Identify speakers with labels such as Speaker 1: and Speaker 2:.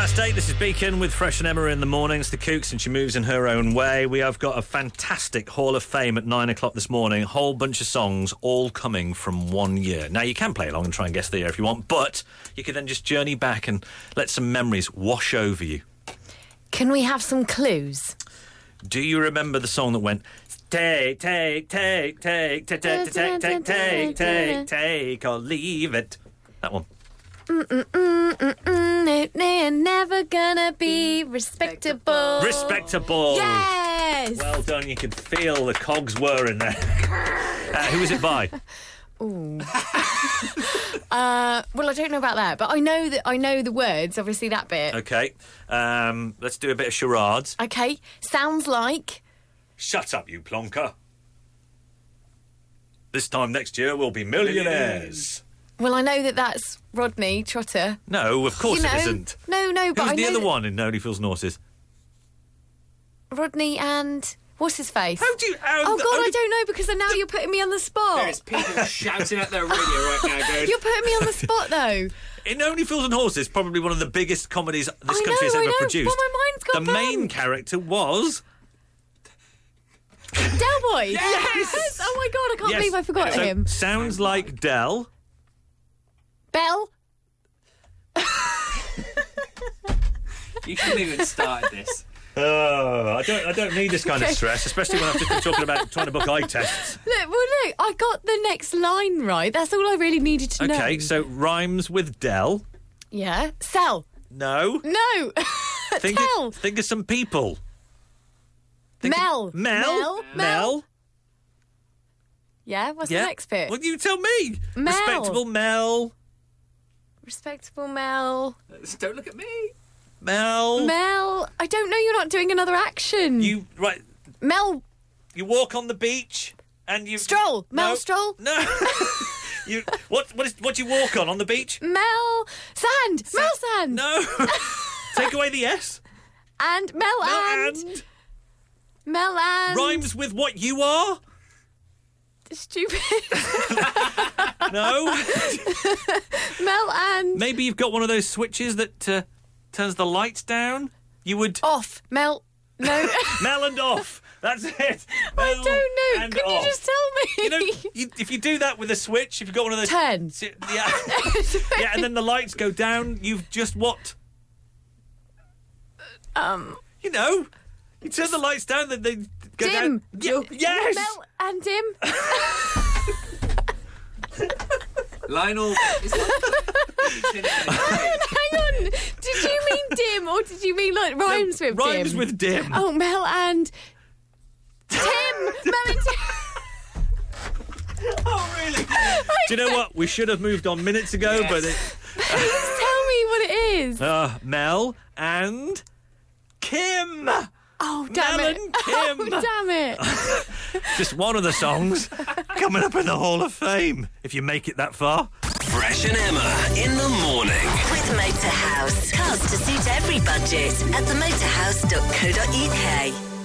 Speaker 1: Past 8, this is Beacon with Fresh and Emma in the morning. It's the Kooks and she moves in her own way. We have got a fantastic Hall of Fame at 9 o'clock this morning. A whole bunch of songs all coming from 1 year. Now, you can play along and try and guess the year if you want, but you can then just journey back and let some memories wash over you.
Speaker 2: Can we have some clues?
Speaker 1: Do you remember the song that went... Take, take, take, take, take, take, take, take, take, take, take, or leave it? That one.
Speaker 2: They're never gonna be respectable.
Speaker 1: Respectable.
Speaker 2: Yes.
Speaker 1: Well done. You could feel the cogs were in there. Who was it by?
Speaker 2: Ooh. Well, I don't know about that, but I know the words. Obviously, that bit.
Speaker 1: Okay. Let's do a bit of charades.
Speaker 2: Okay. Sounds like.
Speaker 1: Shut up, you plonker. This time next year we'll be millionaires.
Speaker 2: Well, I know that's Rodney Trotter.
Speaker 1: No, of course it isn't.
Speaker 2: No, but
Speaker 1: Who's
Speaker 2: I know
Speaker 1: the other one in Only Fools and Horses?
Speaker 2: Rodney and what's his face?
Speaker 1: How do you?
Speaker 2: Oh God, I don't know because now you're putting me on the spot.
Speaker 3: There's people shouting at their radio right now going...
Speaker 2: You're putting me on the spot though.
Speaker 1: In Only Fools and Horses, probably one of the biggest comedies this country has ever produced.
Speaker 2: But my mind's gone
Speaker 1: the
Speaker 2: blank.
Speaker 1: main character was...
Speaker 2: Del Boy.
Speaker 1: Yes!
Speaker 2: Oh my God, I can't believe I forgot
Speaker 1: So,
Speaker 2: him.
Speaker 1: Sounds like Del.
Speaker 2: Bell.
Speaker 3: You shouldn't even started this.
Speaker 1: Oh, I don't need this kind of stress, especially when I've just been talking about trying to book eye tests.
Speaker 2: Look, I got the next line right. That's all I really needed to know.
Speaker 1: Okay, so rhymes with Del.
Speaker 2: Yeah. Sell.
Speaker 1: No.
Speaker 2: No. Tell.
Speaker 1: Think of some people.
Speaker 2: Mel.
Speaker 1: Mel.
Speaker 2: Yeah, what's the next bit?
Speaker 1: Well, you tell me.
Speaker 2: Mel.
Speaker 1: Respectable Mel.
Speaker 2: Respectable Mel.
Speaker 3: Don't look at me.
Speaker 1: Mel.
Speaker 2: I don't know, you're not doing another action.
Speaker 1: Right.
Speaker 2: Mel.
Speaker 1: You walk on the beach and you...
Speaker 2: Stroll.
Speaker 1: No.
Speaker 2: Mel Stroll.
Speaker 1: No. What do you walk on the beach?
Speaker 2: Mel Sand. Mel Sand.
Speaker 1: No. Take away the S.
Speaker 2: And Mel and. Mel and.
Speaker 1: Rhymes with what you are?
Speaker 2: Stupid.
Speaker 1: No.
Speaker 2: Mel and.
Speaker 1: Maybe you've got one of those switches that turns the lights down. You would...
Speaker 2: Off. Mel. No.
Speaker 1: Mel and off. That's it.
Speaker 2: I don't know.
Speaker 1: And
Speaker 2: Can
Speaker 1: off.
Speaker 2: you just tell me?
Speaker 1: You know, if you do that with a switch, if you've got one of those...
Speaker 2: Turn.
Speaker 1: Yeah. Yeah, and then the lights go down, you've just what? You know, you turn the lights down, then they go
Speaker 2: dim.
Speaker 1: down. Yes!
Speaker 2: Mel and dim.
Speaker 3: Lionel is
Speaker 2: Hang on. Did you mean dim or did you mean like rhymes with dim?
Speaker 1: Rhymes with dim.
Speaker 2: Oh, Mel and Tim. Mel and Tim.
Speaker 3: Oh, really?
Speaker 1: Do you know what? We should have moved on minutes ago,
Speaker 3: Yes.
Speaker 1: but...
Speaker 2: Please tell me what it is.
Speaker 1: Mel and Kim.
Speaker 2: Oh, damn
Speaker 1: Mel
Speaker 2: it.
Speaker 1: and Kim.
Speaker 2: Oh, damn it.
Speaker 1: Just one of the songs coming up in the Hall of Fame, if you make it that far.
Speaker 4: Fresh and Emma in the morning.
Speaker 5: With Motorhouse. Cars to suit every budget at themotorhouse.co.uk.